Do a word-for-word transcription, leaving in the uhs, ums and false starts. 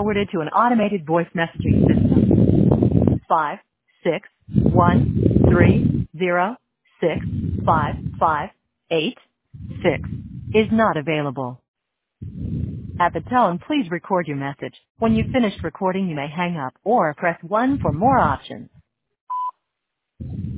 forwarded to an automated voice messaging system. Five six one three zero six five five eight six is not available. At the tone, please record your message. When you've finished recording, you may hang up or press one for more options.